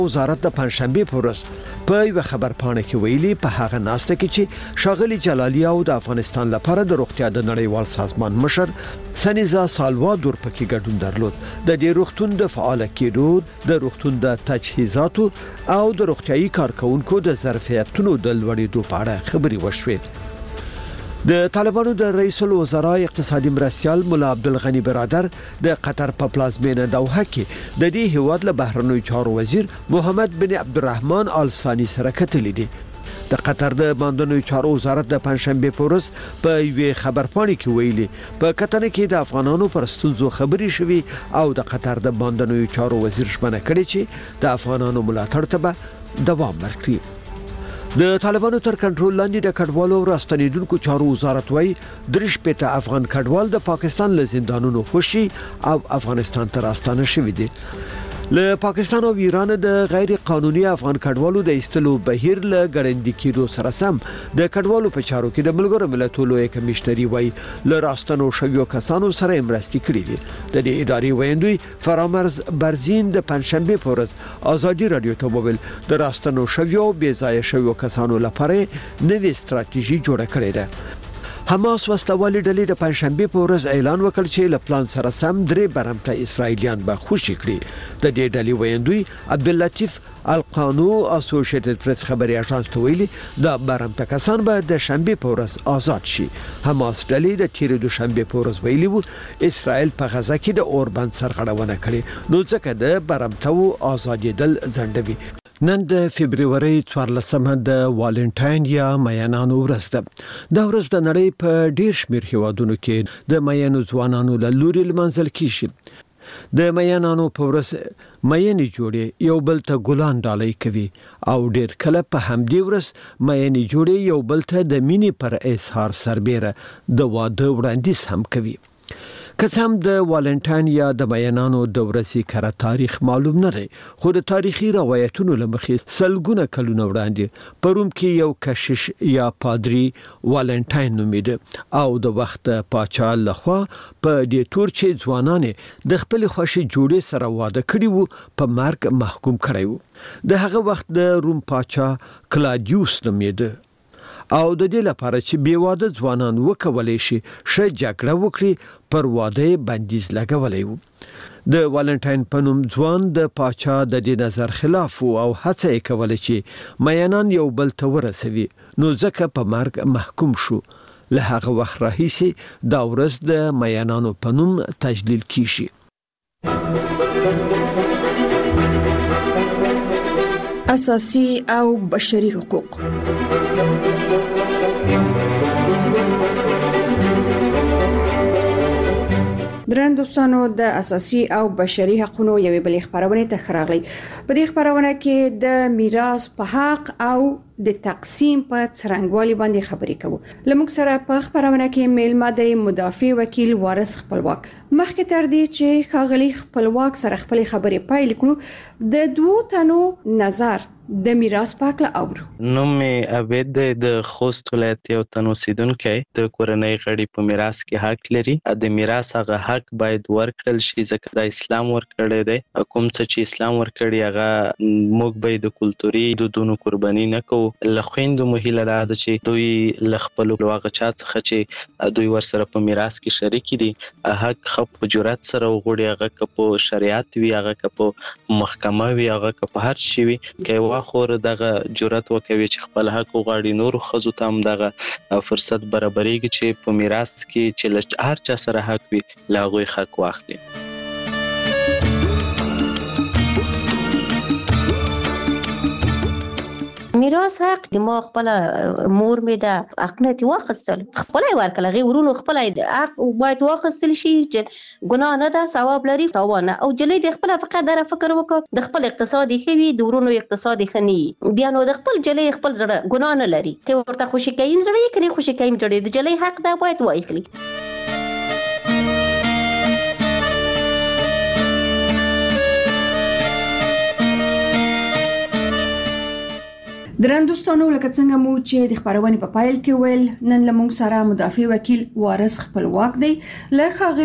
وزارت د پنځشنبه په ورځ په یو خبر پاڼه کې ویلي په هغه ناسته کې چې شاغلي جلالی او د افغانستان لپاره د روغتیا د نړیوال سازمان مشر سنیزا سالوادور پکې ګډون درلود. د دې روغتون د فعال کېدو د روغتون د تجهیزاتو او د روغتيایي کارکونکو د ظرفیتونو د لوړېدو په اړه خبري وشوې. د طالبانو د رئیس الوزرا اقتصادي مرستيال مولا عبدالغني برادر د قطر په پلازمینه دوحه کې د دې هیواد له بهرنیو چارو وزیر محمد بن عبدالرحمن آل ثاني سره کتلې دي. د قطر د باندنیو چارو وزارت د پنځشنبه په ورځ په یو خبر پاڼه کې ویلي په کتنه کې د افغانانو پر ستونزو خبري شوي او د قطر د باندنیو چارو وزیر ژمنه کړې چې د افغانانو ملاتړ ته دوام ورکړي. د طالبانو تر کنټرول لاندې د کډوالو او راستنیدونکو چارو وزارت وايي درش پته افغان کډوال د پاکستان له زندانونو خوشي او افغانستان ته راستانه شوي دي. له پاکستان او ایران د غیر قانوني افغان کډوالو د ایستلو بهیر له ګړندې کېدو سره سم د کډوالو په چارو کې د ملګرو ملتونو کمشنري وايي له راستنو شویو کسانو سره مرستې کړې دي. د دې ادارې ویندوی فرامرز برزین د پنځشنبه په ورځ ازادي رادیو ته وویل د راستنو شویو بې ځای شویو کسانو لپاره نوې ستراتیژي جوړه کړې ده. حماس وسلوالې ډلې د پنځشنبه په ورځ اعلان وکړ چې له پلان سره سم درې برمته اسرایلیان به خوشي کړي. د دې ډلې ویندوی عبداللطیف القانو اسوسییټډ پریس خبري اژانس ته ویلي د برمته کسان به د شنبه په ورځ آزاد شي. حماس ډلې د تیر دوشنبه په ورځ ویلي وو اسرائیل په غزا کې د اوربند سرغړونه کړې نو ځکه د برمته آزادیدل ځنډوي. نن د فبرवरी 14 د والنټاین یا مینانو ورځ ده. دا ورځ د نړۍ په ډیر شمیر هیوادونو کې د مینو ځوانانو له لوري لمانځل کیږي. د مینانو په ورځ مینې جوړې یو بل ته ګلان ډالۍ کوي او ډیر کله په همدې ورځ مینې جوړې یو بل ته د مینې پر اظهار سربېره د واده وړاندیز هم کوي. قسم د والنټاین یا د مینانو د ورځې کره تاریخ معلوم نه دی خو د تاریخي روایتونو لمخې سلګونه کلونه وړاندې پروم کې یو کشیش یا پادری والنټاین نومیده او د وخت پاچا لخوا په دې تور چې ځوانانه د خپل خوشي جوړې سره واده کړي وو په مرګ محکوم کړي وو. د هغه وخت د روم پاچا کلادیوس نومیده او د دې لپاره چې بیواده ځوانان وکولای شي ش جګړه وکړي پر واده بندیز لګولای وو. د والنټاین په نوم ځوان د پاچا د دې نظر خلاف او هڅه یې کوله چې مینان یو بل ته ورسوي نو ځکه په مرګ محکوم شو. له هغه وخت راهیسې دا ورځ د مینانو په نوم تجلیل کیږي. اساسي او بشري حقوق. درن دوستانو د اساسي او بشري حقوقو یوې بلې خبرونه ته خراغلي. په دې خبرونه کې د میراث په حق او د تقسیم په څرنګوالي باندې خبرې کوو. لموږ سره په خبرونه کې میلمه د مدافع وکیل وارث خپلواک. مخکې تر دې چې ښاغلي خپلواک سره خپل خبرې پیل کړو د دوو تنو نظر د میراث په اړه اورو. نو مې عبید د خوست ولایت یو تن اوسیدونکی د کورنۍ غړي په میراث کې حق لري. د میراث هغه حق باید ورکړل شي ځکه د اسلام ورکړی دی. کوم څه چې اسلام ورکړي هغه موږ به د کلتوري دودونو قرباني نه کوو. له خویندو مو هیله ده چې دوی له خپلو هغه چا څخه چې دوی ورسره په میراث کې شریک دي حق خو په جرأت سره وغوړي. هغه که په شریعت وي هغه که په محکمه وي هغه که په هر شي وي که خور دغه جرأت وکوي چې خپل حق وغواړي نور خزو ته هم دغه فرصت برابرېږي چې په میراث کې چې هر چا سره حق وي له هغوی حق واخلي. میراث حق د ما خپل مور مې د حقنه واخستل خپل ورکل غي ورونو خپل حق باید واخستل شي چې ګناه نه ده ثواب لري تاوانه او جلې د خپل فقط در فکر وکړه د خپل اقتصادي خوي د ورونو اقتصادي خني بیا نو د خپل جلې خپل زړه ګناه نه لري ته ورته خوشي کین زړه یې کړي خوشي کین جوړې د جلې حق ده باید وایخلي. درن دوستانو لکه څنګه مو چې د خبرونه په پایل کې ویل نن لمونږ سره مدافع وکیل وارث خپلواک دی له ښاغلي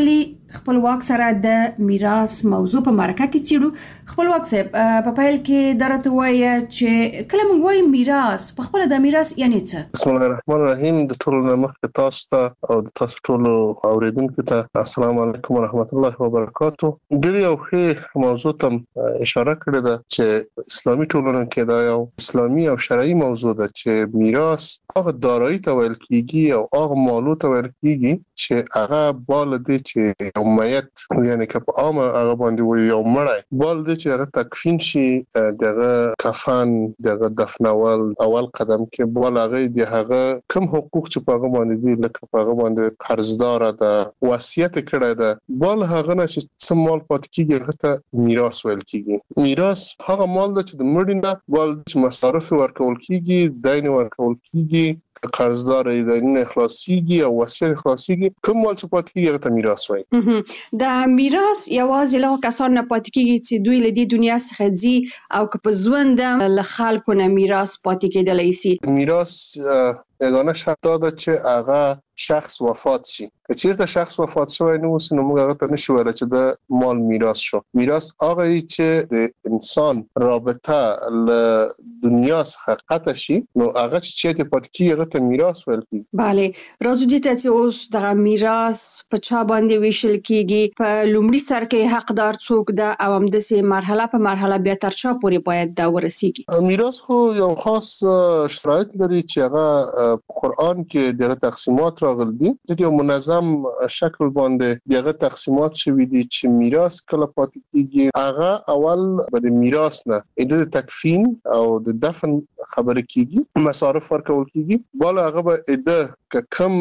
خپلواک سره د میراث موضوع په مرکه کې چیرو خپلواک صاحب په پیل کې درته وایي چې کله موږ وایو میراث په خپل د میراث یعنی څه؟ بسم الله الرحمن الرحیم. د ټولو نمخ تاسو ته او د تاسو ټولو اوریدونکو ته السلام علیکم ورحمت الله وبرکاتو. ډېر یو ښه موضوع ته اشاره کړې ده چې اسلامي ټولنه کې دا یو اسلامي او شرعي موضوع ده چې میراث هغه دارایی ته ویل کیږي او هغه مالو ته ویل کیږي چې هغه بال دي چې یو میت یعنی که په عامه هغه باندې وي یو مړی بال دي چې هغه تکفین شي دغه کفن دغه دفنول اول قدم کې بال هغه دی هغه کوم حقوق چې په هغه باندې دي لکه په هغه باندې قرضدار ده وصیت کړی ده بال هغه نه چې څه مال پاتې کیږي هغه ته میراث ویل کیږي. میراث هغه مال ده چې د مړي نه بال چې مصارف ورکول کیږي دین ورکول کیږي قرضدار دین اخلاصيږي او وصیت اخلاصيږي کوم مال چې پاتې کیږي هغه ته میراث وایي. د میراث یوازې له کسان نه پاتې کیږي چې دوی له دې دنیا څخه ځي او که په ژوند له خلکو نه میراث پاتې کېدلی شي. میراث یگانه شرط ده چې هغه شخص وفات شي. که چیرته شخص وفات شوی نو نو موږ هغه ته نشو ویل چې د مال میراث شو. میراث هغه چې د انسان رابطه له دنیا څخه قطع شي نو هغه چې پاتې کیږي هغه ته میراث ویل کیږي. بله راځو دې ته چې اوس د میراث په چا باندې ویشل کیږي په لومړي سر کې حقدار څوک ده او همداسې مرحله په مرحله بیا تر چا پورې باید دا ورسیږي. میراث خو یو خاص شرایط لري چې هغه قرآن کې دغه تقسیمات راغلي دي د یو منظم شکل باندې دغه تقسیمات شوي دي چې میراث کله پاتې کیږي هغه اول د میراث نه د تکفین او د دفن خبره کیږي مصارف ورکول کیږي بالا هغه به د کم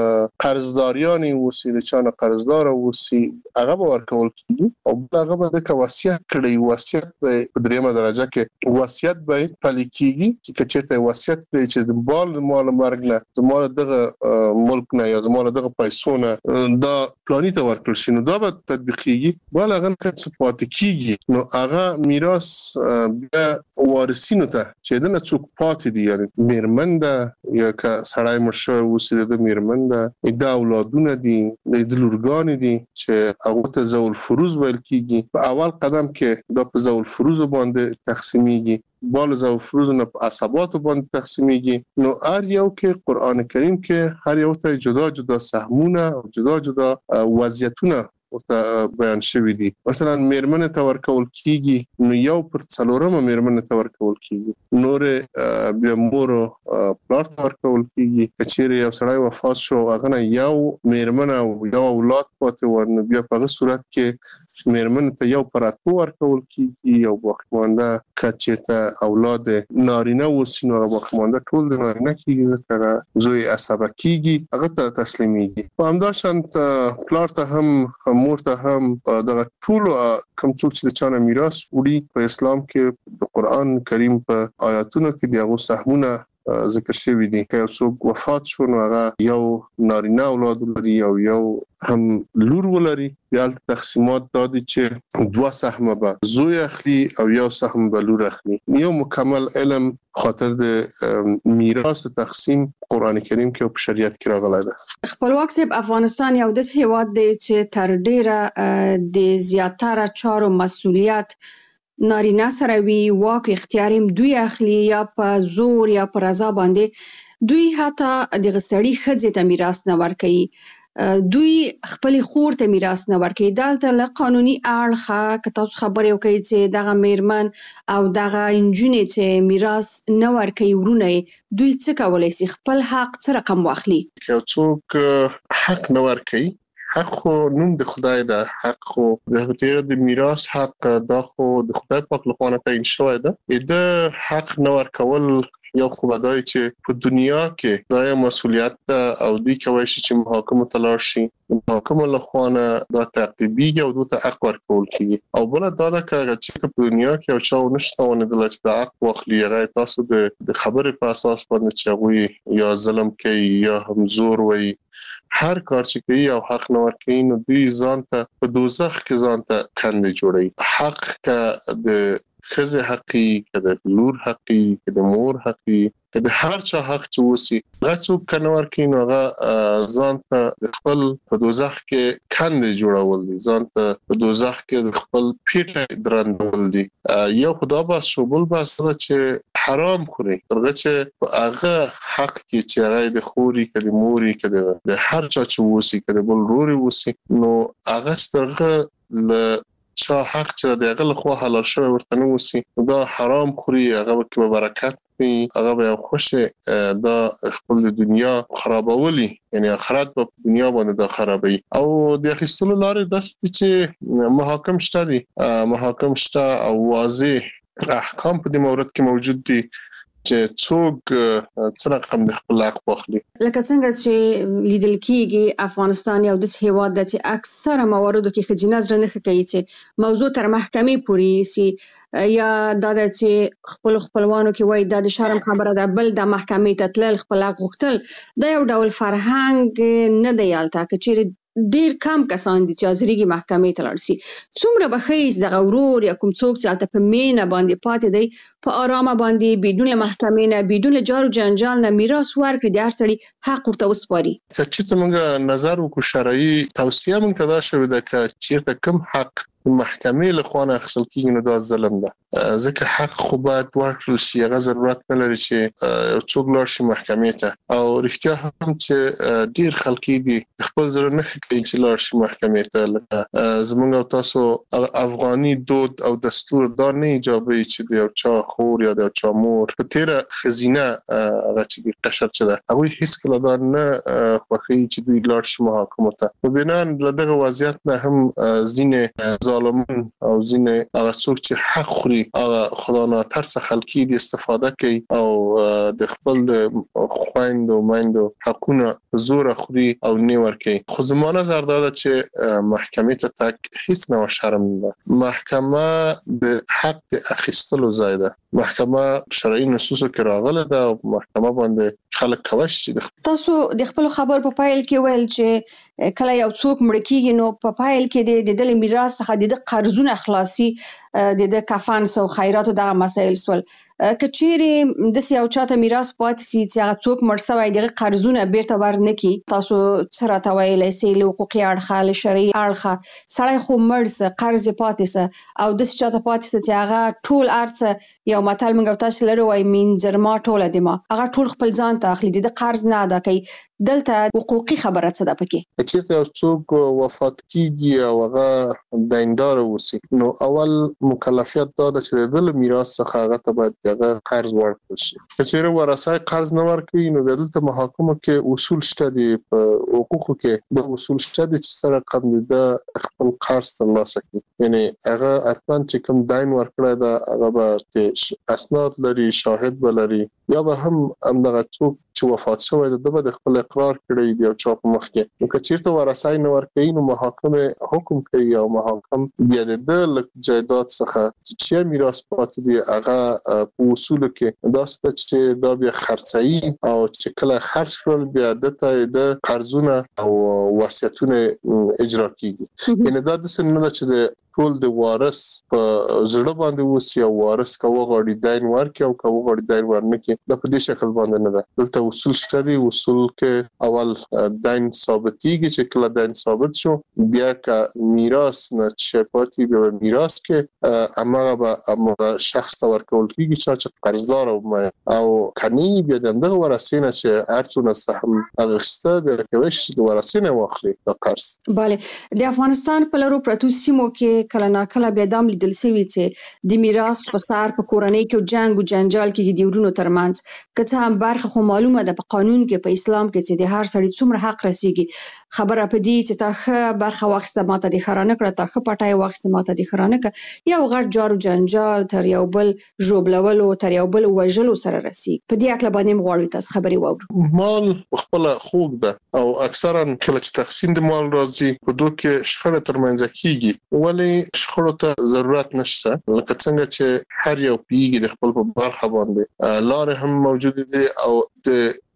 قرضداریانی وسی د چانه قرضدار وسی هغه به ورکول کیږي او هغه به د وصیت کړي وصیت په دریمه درجه کې وصیت به پلي کیږي چې چیرته وصیت کړي چې د مال مرګ نه د مال دغه ملک نه یا د مال دغه پیسو نه دا پلاني ته ورکړل شي نو دا به تطبیقيږي بالا هغه څه پاتې کیږي نو هغه میراث بیا وارثینو ته چې دنه څوک پاتې دي یعنی میرمن ده یا که سړی مرشه وسی د میرمن ده د اولادونه دي د لورګان دي چې هغه ته ذوال فروز ویل کیږي په اول قدم کې دا په ذوال فروز باندې تقسیمیږي بال ذوال فروز نه په عصبات باندې تقسیمیږي نو هر یو کې قران کریم کې هر یو ته جدا جدا سهمونه او جدا جدا وضعیتونه ورته بیان شوی دي. مثلا میرمن ته ورکول کیږي نو یو پر څلورمه میرمن ته ورکول کیږي نور بیا مور پلار ته ورکول کیږي کچېره یو سړی وفات شو هغه نه یو میرمن او یو اولاد پاتې ورنه بیا په هغه صورت کې میرمن ته یو پر اتو ورکول کیږي یو باقیمانده کچېرته اولاد نارینه وسینو باقیمانده ټول د نارینه کیږي ځکه زوی عصبه کیږي هغه ته تسلیمیږي په همداشانت پلار ته هم مور ته هم دغه ټول کوم څوک چې د چانه میراث وړي په اسلام کې د قران کریم په آیاتونو کې دغه سهمونه ذکر شوی دي که څوک وفات شو نو هغه یو نارینه اولاد لري او یو هم لور ولري بیا تقسیمات دادي چې دوه سهم به زوی اخلي او یو سهم به لور اخلي یو مکمل علم خاطر د میراث تقسیم قران کریم کې او په شریعت کې راغلی ده. خپلواک صاحب افغانستان یو داسې هیواد دی چې تر ډیره د زیاتره چارو مسؤلیت نارینه سره وی واک اختیار هم دوی اخلي یا په زور یا په رضا باندې دوی حتی د غسړی خځې ته میراث نه ورکوي دوی خپل خور ته میراث نه ورکوي دلته له قانوني اړخه که تاسو خبرې وکړئ چې دغه میرمن او دغه انجونې چې میراث نه ورکوي ورونه دوی څه کولی شي خپل حق څه رقم واخلي که څوک حق نه ورکوي حق خو نوم د خدای ده حق خو د میراث حق دا خو د خدای پاک لخوا نه تعیین شوی ده د حق نه ورکول یو خو بدای چې په دنیا کې دا یو مسؤلیت ده او دوی کوي چې محاکمه ته لاړ شي محاکمه لخوا نه دا تعقیبیږي او دوی ته حق ورکول کیږي او بل دا ده چې په دنیا کې یو چا ونشته ونه د لچ د حق واخلي هغه تاسو د خبرې په اساس باندې چې هغه یا ظلم کوي یا هم زور وایي هر کار چې کوي او حق نه ورکوي نو دوی ځان ته په دوزخ کې ځان ته کندې جوړوي حق که د خزه حقي کده لور حقي کده مور حقي کده هر چا حق چې وسی غڅو کنور کې نو هغه ځان ته خپل په دوزخ کې کاندې جوړول دي ځان ته په دوزخ کې خپل پیټه درندول دي یو خدا با شوبل با چې حرام خوري ترغه چې هغه حق کې چې هغه د خوري کده موري کده د هر چا چې وسی کده بل روري وسی نو هغه ترغه ل چا حق چې د هغه خو حلال شوی ورته نو وسی دا حرام خوري هغه کې برکت دی هغه به خوشه دا خپل دنیا خرابولي یعنی آخرت په دنیا باندې دا خرابوي او د اخیستلو لارې داسې چې محاکم شته دي محاکم شته او واضح احکام په دې مورد کې موجود دي چې څوک څنګه کوم د خپل حق واخلي لکه څنګه چې لیدل کیږي افغانستان یو د هیواد د چې اکثره مواردو کې خځینه زړه نه کوي چې موضوع تر محکمې پورې سي یا د چې خپلوانو کې وای د شرم خبره ده بل د محکمې ته تلل خپل حق غوښتل د یو ډول فرهنګ نه دی یالته چې ډیر کم کسان دي چې حاضرېږي محکمې ته لاړ شي څومره بخیس د غورور یا کوم څوک چې البته په مینه باندې پاتې دی په آرامه باندې بدون محکمې نه بدون جار جنجال نه میراث ورکړي د هر سړي حق ورته وسپاري چې څنګه نظر وکړو شرعي توصيه مونږ ته دا شوې ده چې چیرته کم حق محکمې له خوا نه اخیستل کېږي نو دا ظلم ده ځکه حق خو باید ورکړل شي هغه ضرورت نه لري چې څوک لاړ شي محکمې ته او رښتیا هم چې ډیر خلک دي خپل ځل نه کوي چې لاړ شي محکمې ته لکه زموږ او تاسو افغاني دود او دستور دا نه ایجابوي چې د یو چا خور یا د یو چا مور په تیره خزینه هغه چې د قشر چي ده هغه هیڅ کله دا نه خوښي چې دوی لاړ شي محاکمه ته په بنا دغه وضعیت نه هم ځینې ظالمان او ځینې هغه څوک چې حق خوري هغه خدا نه ترس خلکی دي استفاده کوي او د خپل خويند او مایند حقونه زور خوري او نیور کوي خو زموږ نظر دا ده چې محکمې ته تک هیڅ نه شرم نه محکمه د حق د اخیستلو ځای ده محکمه شرعي نصوصو کې راغله ده محکمه باندې خلک کوي چې تاسو د خپل خبر په پایل کې ویل چې کله یو څوک مړ کیږي نو په پایل کې د دل میراث څخه د قرضونه خلاصي د کفن سو خیرات او دغه مسایل سول کچېری د یو چاته میراث پاتې سي چې هغه څوک مړ شوی دغه قرضونه بیرته ورنکي تاسو سره توایل سي له حقوقي اړخ له شرعي اړخ سړی خو مړ قرض پاتې سه او د چاته پاتې سه چې هغه ټول ارڅ یو متل منګو تاسو لري وای مين زرما ټوله دما هغه ټول خپل ځان ته اخلي د قرض نه ادا کوي دلته حقوقي خبره څه ده پکې چې یو څوک وفات کیږي او هغه دیندار وسی نو اول مکلفیت دا ده چې د میراث څخه هغه ته باید هغه قرض ورکړي شي چې ورثه قرض نه ورکړي نو دلته محاکمه کې اصول شته دي په حقوقو کې د اصول شته دي چې سره قبل د خپل قرض ترلاسه کړي یعنی هغه اتمن چې کوم دین ورکړی دا هغه به اسناد لري شاهد بلري یا به هم دغه څوک چې وفات شوی د خپل اقرار کړی دی او چا په مخ کې نو کچیرته ورثه نه ورکړي نو محاکمه حکم کوي او محاکم بیا د جایداد څخه چې میراث پاتې دی هغه په اصول کې دا ست چې دا بیا خرڅي او چې کله خرڅ کړل بیا د قرضونه او وصیتونه اجرا کیږي یعنی دا د څه نه چې ټول د وارث په زړه باندې وسی او وارث کوه غړي دین ورکي او کوه غړي دین ورنکي د په دې شکل باندې نه ده دلته اصول شته دي اصول کې اول دین ثابتيږي چې کله دین ثابت شو بیا کا میراث نه چپاتي به میراث کې امغه شخص ته ورکول کیږي چې قرضدار او کني بیا دغه ورثینه چې ارڅونه سهم اغشته به کوي چې ورثینه واخلي د قرض bale د افغانستان په لارو پروتو سیمو کې کله نا کله بیا دام لیدل شوی چې د میراث په سر په کورنۍ کې جنگ او جنجال کې د ورونو ترمنځ کته هم برخه خو معلومه ده په قانون کې په اسلام کې چې د هر سړي څومره حق رسیږي خبره په دې چې تاخه برخه واخسته ماته د خرانه کړه تاخه پټای واخسته ماته د خرانه کړه یو غړ جارو جنجال تر یو بل جوړبلولو تر یو بل وژلو سره رسیږي په دې اکل باندې مغواړی تاسو خبري وورو مال خپل خوګ ده او اکثرا کله چې تقسیم د مال راځي په دوه کې شخړه ترمنځ کیږي ولی شخړو ته ضرورت نشته لکه څنګه چې هر یو پیږي د خپل په برخه باندې لار هم موجود دي او د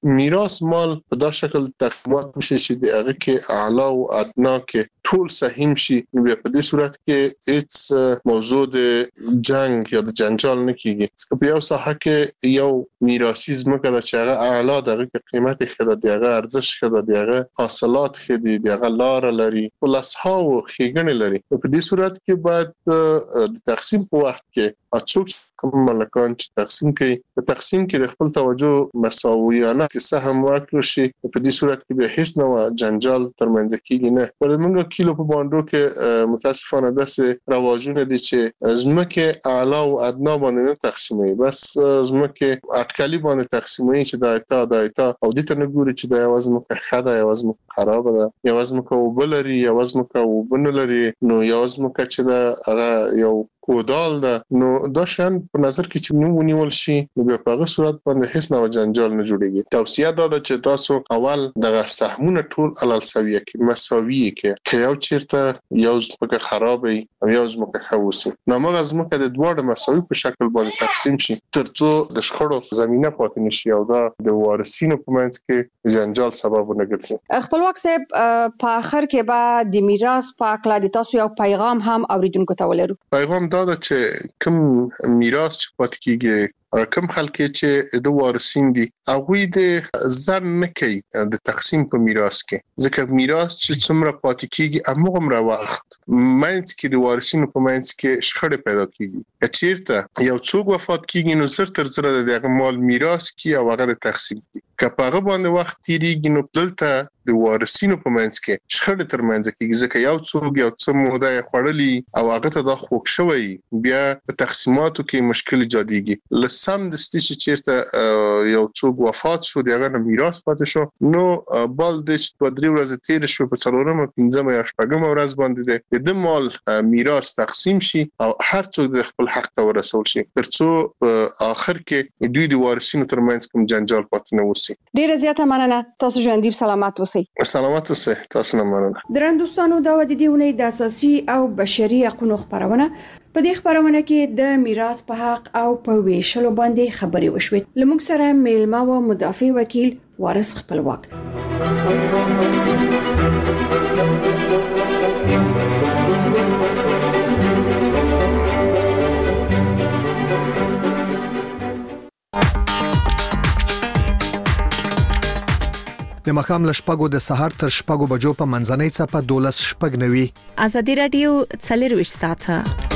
میراث مال په دا شکل تقسیمات وشي چې د هغه کې اعلی او ادنا کې ټول سهم شي، بیا په دې صورت کې هیڅ موضوع د جنگ یا د جنجال نه کیږي. ځکه په یو ساحه کې یو میراثي ځمکه د چې هغه اعلی دغه قیمت ښه ده، دغه ارزښت ښه ده، دغه حاصلات ښه دي، دغه لار لري، ولسهاو ښېګڼې لري. په دې صورت کې باید د تقسیم په وخت کې څوک کوم ملکان چې تقسیم کوي په تقسیم کې د خپل توجه مساویانه کې سهم ورکړي شي. په دې صورت کې به هیڅ نوع جنجال ترمنځ کېږي نه. ولې کیلو په باندې کې متاسفانه داسې رواجونه دي چې ځمکه اعلی او ادنا باندې نه تقسیموي، بس ځمکه اټکلي باندې تقسیموي چې دا ایتا او د ته نه ګوري چې دا یو ځمکه ښه ده، یو ځمکه خراب ده، یو ځمکه وبلري، یو ځمکه وبنلري، نو یو ځمکه چې دا هغه یو کودال ده. نو دا شان په نظر کې چې نو ونیول شي، نو په هغه صورت باندې هیڅ نوع جنجال نه جوړيږي. توصیه دا ده چې تاسو اول دغه سهمونه ټول علل سویه کې مساوي کې یو چیرته یو ځمکه خرابې او یو ځمکه خوسي، نو موږ ځمکه د دوه مساوي په شکل باندې تقسیم شي ترڅو د شخړو زمينه پاتې نشي او دا د وارثینو په منځ کې جنجال سبب نه ګرځي. خپلواک صاحب، په اخر کې به د میراث په اړه د تاسو یو پیغام هم اوریدونکو ته ولرو. پیغام دا ده چې کوم میراث چې پاتې کیږي، کوم خلک چې د وارثین دي، هغه د ځان نه کوي د تقسیم په میراث کې، ځکه میراث چې څومره پاتې کیږي هغه وخت منځ کې د وارثینو په منځ کې شخړه پیدا کیږي. چیرته یو څوک وفات کیږي نو زر تر زر د مال میراث کی او هغه د تقسیم کی، که په هغه باندې وخت تیریږي نو دلته د وارثینو په منځ کې شخړه ترمنځ کیږي، ځکه یو څوک یو څه موده خړلې او هغه ته دا خوښ شوی، بیا په تقسیماتو کې مشکل جاديږي. لسم د ستې چیرته یو څوک وفات شو، دغه میراث پاتې شو، نو بل د 2-3 ورځې تیر شو، په 4مه 5مه یا 8مه ورځ باندې د مال میراث تقسیم شي او هر څوک د خپل حق ته ورسول شي، ترڅو په اخر کې دوی د وارثینو ترمنځ کوم جنجال پاتې نه وسی. ډیره زیاته مننه. تاسو ژوندۍ سلامات اوسئ. سلامات اوسئ. تاسو نه مننه. درنو دوستانو، دا و د دې ونې د اساسي او بشري حقوقو خبرونه. په دې خبرونه کې د میراث په حق او په ویشلو باندې خبرې وشوې. لمونږ سره میلمه و مدافع وکیل وارث خپلواک. د مخام لشپګو د سحر تر شپګو بجو په منځنۍ صفه 12:09. ازادي رادیو 24 ساعته.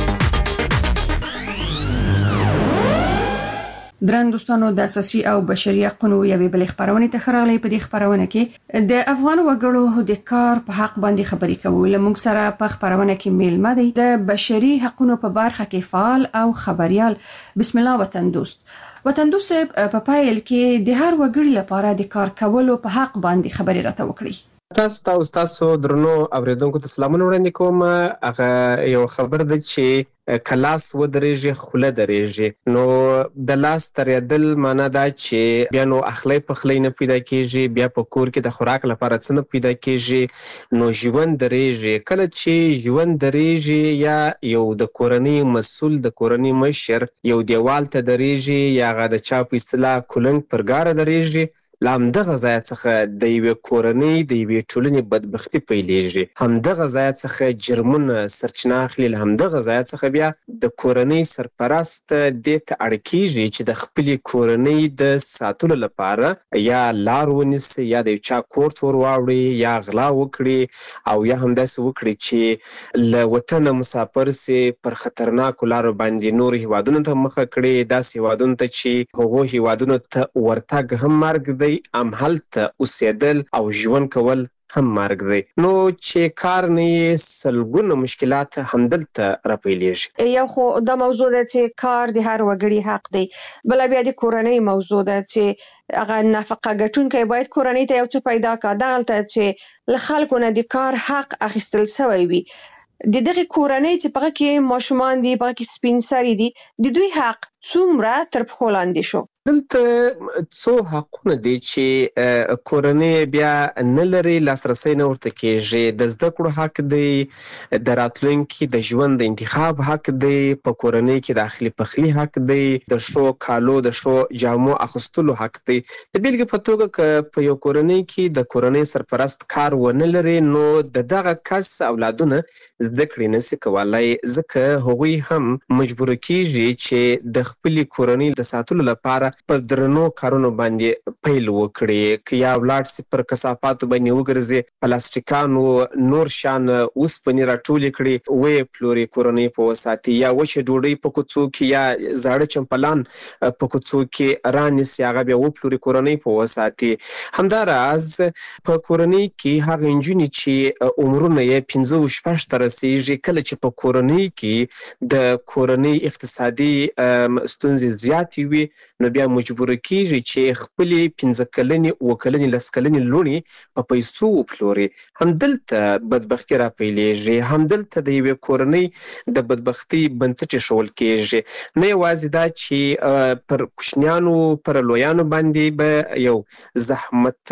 درنو دوستانو، د اساسي او بشري حقوقو یوې بل خبرونه ته خراغلي. په دې خبرونه کې د افغان وګړو د کار په حق باندې خبرې کوو. لمونږ سره په خبرونه کې میلمه دی د بشري حقوقو په برخه کې فعال او خبريال بسم الله وطن دوست. وطن دوست په پایل کې د هر وګړي لپاره د کار کولو په حق باندې خبرې راته وکړي. تاسو درنو اوریدونکو ته سلامونه وړاندې کوم. هغه یو خبر ده چې کلاس ودرېږي خوله درېږي، نو د لاس ترېدل معنا دا چې بیا نو اخلي پخلی نه پیدا کیږي، بیا په کور کې د خوراک لپاره څه نه پیدا کیږي، نو ژوند درېږي. کله چې ژوند درېږي یا یو د کورنۍ مسول د کورنۍ مشر یو دیوال ته درېږي یا غا د چا په اصطلاح کولنګ پرګار درېږي، لامدغه ځای څخه د یو کورنۍ د یو ټولنې بدبختی پیلېږي، همدغه ځای څخه جرمونه سرچینه اخلي، همدغه ځای څخه بیا د کورنۍ سرپرست د ته اړکیږي چې د خپل کورنۍ د ساتلو لپاره یا لار ونیسي یا د چا کورت ور واوړي یا غلا وکړي او یا هم داسې وکړي چې له وطن مسافر سي پر خطرناک لارو باندې نور هیوادونو ته مخه کړي، داسې هیوادونو ته چې هغه هیوادونو ته ورتګ هم مرګ ام هلته اوسېدل او ژوند کول هم مرګ دی. نو چې کار نه سلګونه مشکلات همدلته راپیلېږي. یو خو دا موضوع ده چې کار د هر وګړي حق دی، بل بیا د کورنۍ موضوع ده چې هغه نفقه ګټونکي باید کورنۍ ته یو څه پیدا کړي، دغلته چې له خلکو نه د کار حق اخیستل شوی وي. د دغه کورنۍ چې په کې ماشومان دي، په کې سپین سري دي، د دوی حق څومره تر پخو لاندې شو؟ دلته څو حقونه دي چې کورنۍ بیا نه لري، لاسرسی نه ورته کېږي. د زده کړو حق دی، د راتلونکي د ژوند د انتخاب حق دی، په کورنۍ کې د اخلي پخلي حق دی، د ښو کالو د ښو جامو اخیستلو حق دی. د بیلګې په توګه که په یو کورنۍ کې د کورنۍ سرپرست کار ونه لري، نو د دغه کس اولادونه زده کړې نشي کولای، ځکه هغوی هم مجبور کېږي چې د خپلې کورنۍ د ساتلو لپاره پر درنو کارونو باندې پیل وکړي. که یا ولاړ سي پر کثافاتو باندې وګرځي، پلاستیکانو نور شان اوسپنې راټولې کړي ویې پلوري کورنۍ په وساتي، یا وچې ډوډۍ په کوڅو کې یا زاړه چمپلان په کوڅو کې رانیسي، هغه بیا وپلوري کورنۍ په وساتي. همداراز په کورنۍ کې هغه نجونې چې عمرونه یې 15-16 ته رسیږي، کله چې په کورنۍ کې د کورنۍ اقتصادي ستونزې زیاتې وي، نو بیا مجبور کېږي چې خپلې 15 کلنې 7 کلنې 10 کلنې لوڼې په پیسو وپلوري. همدلته بدبختي راپیلېږي، همدلته د یوې کورنۍ د بدبختۍ بنسټ ایښول کېږي. نه یوازې دا چې پر کوچنیانو پر لویانو باندې به یو زحمت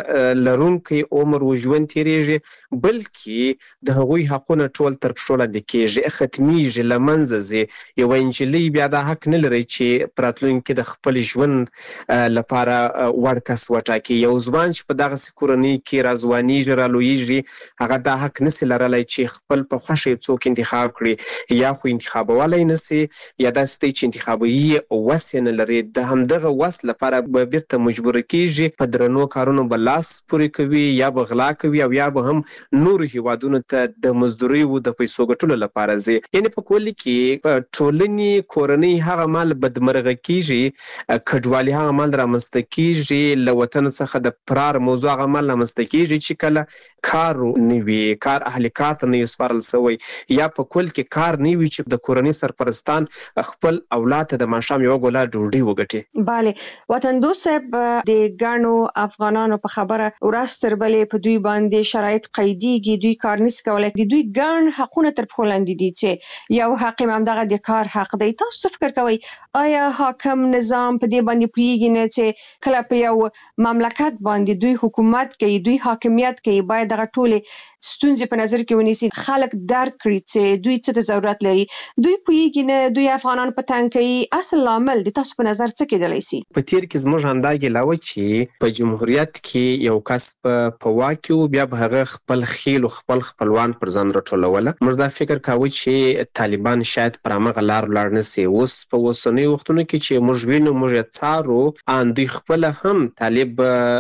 لرونکی عمر و ژوند تېرېږي، بلکې د هغوی حقونه ټول تر پښو لاندې کېږي، ختمیږي، له منځه ځي. یوه نجلۍ بیا دا حق نه لري چې په راتلونکي کې د خپل ژوند لپاره وړ کس وټاکي. یو ځوان چې په دغسې کورنۍ کې راځوانېږي، رالویېږي، هغه دا حق نسي لرلی چې خپل په خوښه څوک انتخاب کړي، یا خو انتخابولی نسي، یا داسې دی چې انتخابوي وس یې نه لري. د همدغه وس لپاره به بیرته مجبور کېږي، په درنو کارونو به لاس پورې کوي، یا به غلا کوي، او یا به هم نورو هیوادونو ته د مزدوریو د پیسو ګټلو لپاره ځي. یعنې په کل کې په ټولنې کورنۍ هغه مال بدمرغه کېږي، کډوالي هغه مال رامنځته کېږي، له وطن څخه د فرار موضوع هغه مال رامنځته کېږي چې کله کار نه وي، کار اهل کار ته نه وي سپارل سوی، یا په کل کې کار نه وي چې د کورنۍ سرپرستان خپل اولاد ته د ماښام یوه ګوله ډوډۍ وګټي. بله، وطن دوست صاحب د ګڼو افغانانو په خبره ورځ تر بلې په دوی باندې شرایط قیدېږي، دوی کار نشي کولی، د دوی ګڼ حقونه تر پښو لاندې دي، چې یو حق یې همدغه د کار حق دی. تاسو څه فکر کوئ، آیا حاکم نظام په دې باندې پوهېږي نه چې کله په یو مملکت باندې دوی حکومت کوي، دوی حاکمیت کوي، باید دغه ټولې ستونزې په نظر کې ونیسي، خلک درک کړي چې دوی څه ته ضرورت لري. دوی پوهېږي نه، دوی افغانان په تنګ کوي. اصل لامل د تاسو په نظر څه کېدلی شي؟ په تېر کې زموږ همدا ګیله وه چې په جمهوریت کې یو کس په واک کې و، بیا به هغه خپل خیل و خپل خپلوان پر ځان راټولوله. موږ دا فکر کاوه چې طالبان شاید پر همغه لار ولاړ نه سي. اوس په اوسنیو وختونو کې چې موږ وینو، موږ یې څارو، ان دوی خپله هم طالب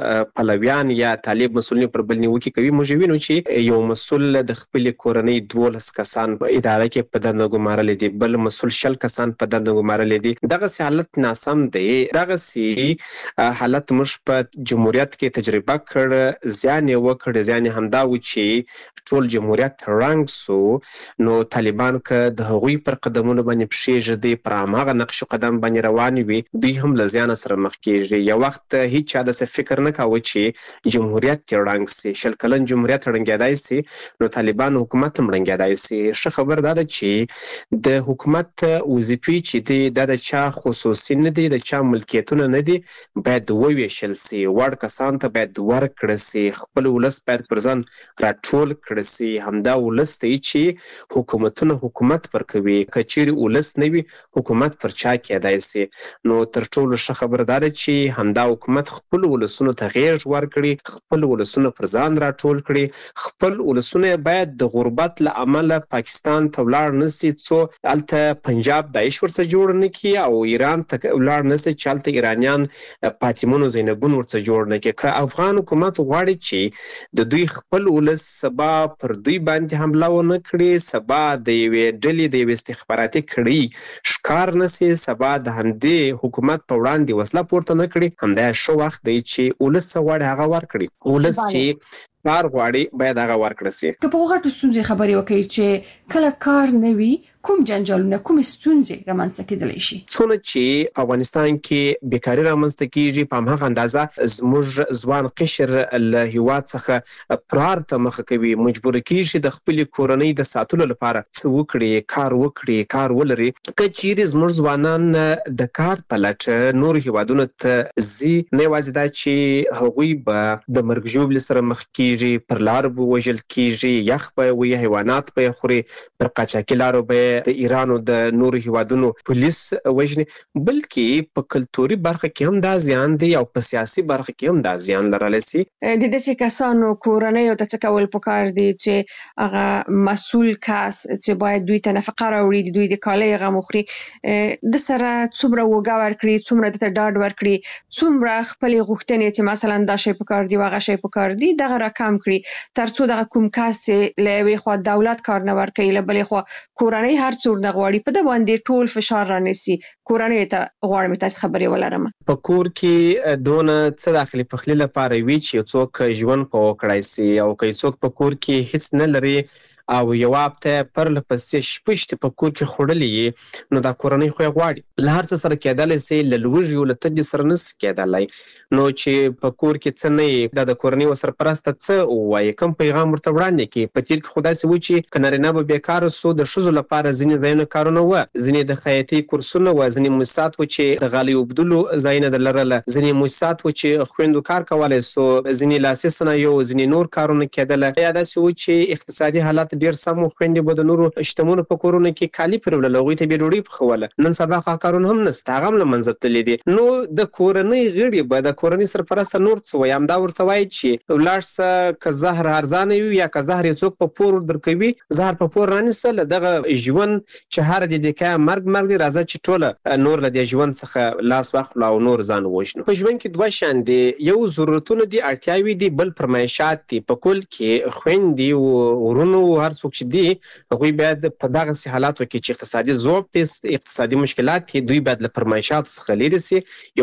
پلویان یا طالب مسؤلین پر بل نیوکې کوي. موږ وینو چې یو مسؤل د خپلې کورنۍ 12 کسان په اداره کې په دنده ګمارلی دي، بل مسؤل 60 کسان په دنده ګمارلی دي. دغسې حالت ناسم دی. دغسې حالت موږ په جمهوریت کې تجربه کړ، زیان یې وکړ. زیان یې همدا و چې ټول جمهوریت ړنګ سو، نو طالبان که د هغوی پر قدمونو باندې پښې ږدي، پر هماغه نقش قدم باندې روانې وي، دوی هم له زیانه سره مخ کېږي. یو وخت هیڅ چا داسې فکر نه کاوه چې جمهوریت یې ړنګ سي. 20 کلن جمهوریت ړنګېدای سي، نو طالبان حکومت هم ړنګېدای سي. ښه خبر دا ده چې د حکومت وظیفې چې دي دا د چا خصوصي نه دي، د چا ملکیتونه نه دي، باید وویشل سي. وړ کسان ته باید ورکړه سي، خپل ولس باید پر ځان راټول کړه سي. همدا ولس دی چې حکومتونه حکومت پر کوي. که چیرې ولس نه وي، حکومت پر چا کېدای سي. نو تر ټولو ښه خبر دا ده چې همدا حکومت خپل ولسونو ته غېږ ورکړي، خپل ولسونه پر ځان راټول کړي. خپل ولسونه باید د غربت له امله پاکستان ته ولاړ نه سي، څو هلته پنجاب داعش ورڅخه جوړ نه کړي، او ایران ته ولاړ نه سي چې هلته ایرانیان فاطمون او زینبون ورڅخه جوړ نه کړي. که افغان حکومت غواړي چې د دوی خپل ولس سبا پر دوی باندې حمله ونه کړي، سبا د یوې ډلې د یوې استخباراتي کړۍ ښکار نه سي، سبا د همدې حکومت په وړاندې وسله پورته نه کړي، همدا ښه وخت دی چې ولس څه غواړي هغه ورکړي. ولس چې کار غواړي باید هغه ورکړه سي. که په غټو ستونزې خبرې وکړي چې کله کار نه وي، کوم جنجالونه کوم ستونزې رامنځته کېدلی شي؟ څونه چې په افغانستان کې بیکاری رامنځته کیږي په هماغه اندازه زموږ ځوان قشر له هیواد څخه فرار ته مخه کوي، مجبور کیږي د خپل کورنۍ د ساتلو لپاره څه وکړي، کار ولري. که چیرې زموږ ځوانان د کار په لټه نور هیوادونو ته ځي، نه یوازې دا چې هغوی به د مرګ ژوبلې سره مخ کیږي، پر لار به وژل کیږي، یخ به وي، حیوانات به خوري، پر قاچاقي لارو به د ایران او د نورو هیوادونو پولیس وژني، بلکې په کلتوري برخه کې هم دا زیان دی او په سیاسي برخه کې هم دا زیان لرلی سي. د دې کسانو کورنۍ ته څه کول پکار دي چې هغه مسؤل کس چې باید دوی ته نفقه راوړي، دوی د کالي غم خوري، د سره څومره وګا ورکړي، څومره د ډاډ ورکړي، څومره خپل غوښتنې چې مثلا دا شی پکار دی واغه شی پکار دی دغه راکم کړي، ترڅو دغه کوم کس چې لوي خو دولت کار نه ورکوي، لبلې خو کورنۍ هر څور د غواړي په د باندې ټول فشار رانیسي. کورنۍ ته غواړم تاسو خبرې ولرم. په کور کې دونه څه داخلي پخلی لپاره وی چې څوک ژوند په وکړای سي، او که څوک په کور کې هیڅ نه لري او یو هفته پر لپسې شپشت په کور کې خوړلې، نو دا کورنۍ خو غواړي له هر څه سره کېدلی سي، له لوږې او له تندې سره نه سي کېدلی. نو چې په کور کې څه نه دا د کورنۍ سرپرسته څه ووایي، کوم پیغام ورته وړاندې کړي. په تیر کې خو داسې و چې که نارینه به بیکاره سو، د ښځو لپاره ځینې ځایونه کارونه وه، ځینې د خیاطۍ کورسونه وه، ځینې موسسات و چې د غالۍ اوبدلو ځایونه د لرله، ځینې موسسات و چې خویندو کار کولی سو، ځینې لاسي صنایع، ځینې نور کارونه کېدله. یا داسې و چې اقتصادي حالات ډېر سم و، خویندې به د نورو شتمنو په کورونو کې کالي پرېوړل، هغوی ته به ډوډۍ پخوله. نن سبا خو کارونه هم نشته، هغه هم له منځه تللي دي. نو د کورنۍ غړي به د کورنۍ سرپرسته نور څه وایي، همدا ورته وایي چې ولاړ شه، که زهر ارزانه وي یا که زهر یې څوک په پور درکوي، زهر په پور رانیسه، له دغه ژوند چې هر د دې که مرګ دی، راځه چې ټوله نور له دې ژوند څخه لاس واخلو او نور ځان ووژنو. په ژوند کې دوه شیان دي، یو ضرورتونه دي، اړتیاوې دي، بل فرمایشات دي. په کل کې خویندې او ورونو هر څوک چې دي، هغوی باید په دغسې حالاتو کې چې اقتصادي ضعف دی، اقتصادي مشکلات دي، دوی باید له فرمایشاتو څخه لرې سي،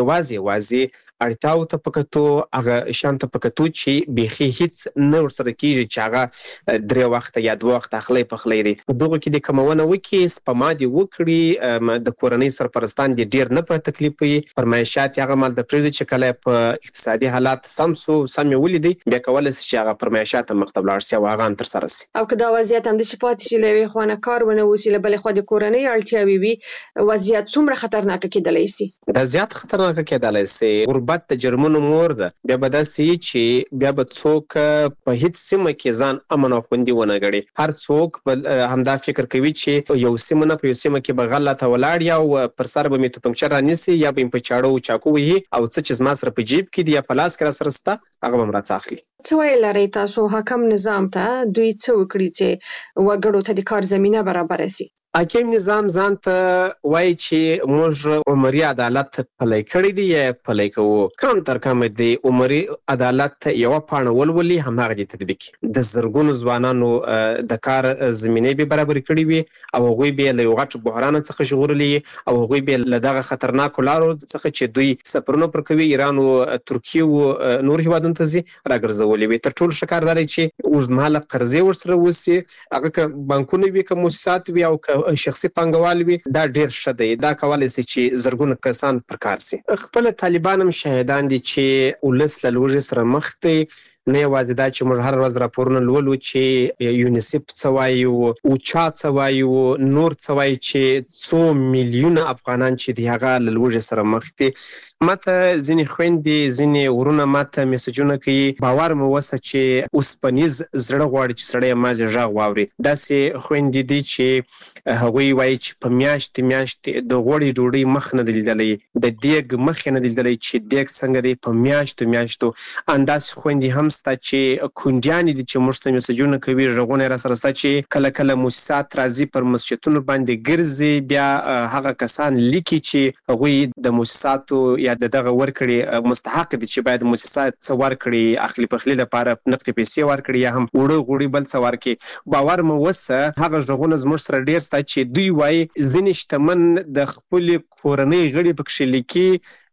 یوازې اړتیاو ته په کتو، هغه شیانو ته په کتو چې بیخي هیڅ نه ورسره کېږي، چې هغه 3 وخته یا 2 وخته اخلی پخلی دی. په دغو کې د کمونه وکړي، سپما دې وکړي، د کورنۍ سرپرستان دې ډېر نه په تکلیف وي، فرمایشات هغه مال د پرېږدي چې کله په اقتصادي حالات سم یې ولیدي، بیا کولی سي چې هغه فرمایشات ته مخته ولاړ سي او هغه هم ترسره سي. او که دا وضعیت همداسې پاتې شي، له یوې خوا نه کار ونه وسي، له بلې خوا د کورنۍ اړتیاوې وي، وضعیت څومره خطرناکه کېدلی سي؟ دا زیات خطرناکه کېدلی سي. غربت د جرمونو مور ده. بیا به داسې چې بیا به څوک په هیڅ سیمه کې ځان امن او خوندي ونه ګڼي. هر څوک به همدا فکر کوي چې یو سیمه نه په یو سیمه کې به غله ته ولاړ یا او پر سر به مې توپنچر رانیسي، یا به یې په چاړه او چاقو وهي، او څه چې زما سره په جیب کې دي یا په لاس کې را سره شته، هغه به م راڅخه اخلي. څه ویل لرئ تاسو حاکم نظام ته، دوی څه وکړي چې وګړو ته د کار زمینه برابره سي؟ حاکم نظام ځان ته وایي چې موږ عمري عدالت پلی کړی دی یا پلی کوو. کم تر کمه د عمري عدالت یوه پاڼه ولولي، هماغه دې تطبیق کړي. د زرګونو ځوانانو د کار زمینې به برابرې کړي وي، او هغوی به یې له یو غټ بحران څخه ژغورلي، او هغوی به له دغه خطرناکو لارو څخه چې دوی سفرونه پر کوي، ایران او ترکیې او نور هیوادونو ته ځي، راګرځولي وي. تر ټولو ښه کار دا دی چې اوږدمهاله قرضې ورسره وسي، هغه که بانکونه وي، که مؤسسات وي، او که شخصي پانګوال وي، دا ډېر ښه دی. دا کولی سي چې زرګونه کسان پر کار سي. خپل طالبان هم شاهدان دي چې ولس له لوږې سره مخ دی. نه یوازې دا چې موږ هر ورځ راپورونه لولو چې یونیسف څه وایي، اوچا څه وایي، نور څه وایي، چې څو میلیونه افغانان چې دي هغه له لوږې سره مخ دي. ماته ځینې خویندې، ځینې ورونه ماته میسجونه کوي، باور مې وسه چې اوسپنیز زړه غواړي چې سړی یې غږ واوري. داسې خویندې دي چې هغوی وایي چې په میاشتې د غوړې ډوډۍ مخ نه دی لیدلی، د دیګ مخ یې نه دی لیدلی چې دیګ څنګه دی. په میاشتو انداسې خویندې هم سته چې کونډیانې دي چې موږ ته میسجونه کوي، غږونه یې راسره سته چې کله موسسات راځي پر مسجدونو باندې ګرځي، بیا هغه کسان لیکي چې هغوی د موسساتو یا د دغه ورکړي مستحق دي چې باید موسسات څه ورکړي، اخلي پخلي لپاره نقدې پیسې ورکړي، یا هم وړه غوړي بل څه ورکړي. باور مې وسه هغه غږونه زموږ سره ډېر سته چې دوی وایي ځینې شتمن د خپلې کورنۍ غړي پکښې لیکي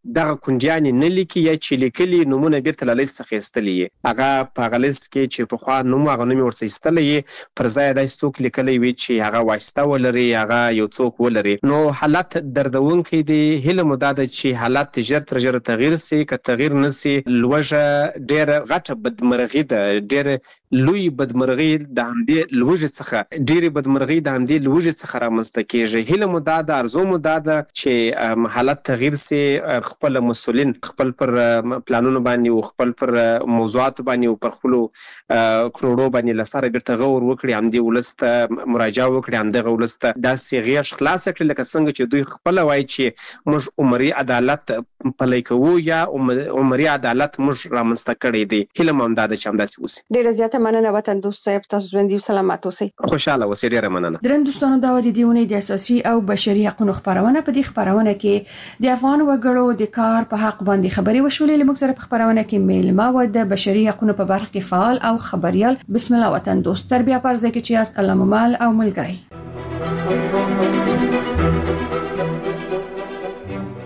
دغه کونډیان نه لیکي یا چې لیکلي نمونه بیرته له لیست څخه ایستلي هغه په لیست کې چې په خوا نوم هغه نوم ورڅ ایستلي پر ځای د څوک لیکلي وي چې هغه واسطه ولري هغه یو څوک ولري نو حالت دردونکې دي هله مدد چې حالت ژر تر ژره تغییر سي که تغییر نسي لوجه ډېر غټه بدمرغي ده ډېر لوی بدمرغي د همدې لوجه څخه ډېر بدمرغي د همدې لوجه څخه رامنځته کیږي هله مدد ارزو مدد چې حالت تغییر سي خپل مسولین خپل پر پلانونو باندې او خپل پر موضوعات باندې او پر خپل کروڑو باندې لساره بیرته غور وکړي همدې ولسته مراجعه وکړي همدغه ولسته دا صيغه خلاص کړي لکه څنګه چې دوی خپل وایي چې موږ عمري عدالت پلی کوو یا عمري عدالت موږ رامنځته کړی دی هله مونږ د چمداسي اوسې ډیره زیاته مننه وطن دوست صاحب تاسو ژوندۍ او سلامات اوسئ خوشاله اوسئ ډیره مننه درنوستانو دا د دیونه د اساسي او بشري حقوقو خبرونه په دې خبرونه کې د افغان وګړو د کار په حق باندې خبري وشولې لمک سره په خبرونه کې میلمه و د بشري حقوقو په برخه کې فعال او خبريال بسم الله وطن دوست تربیه پرځه کې چې است الله ممال او ملګری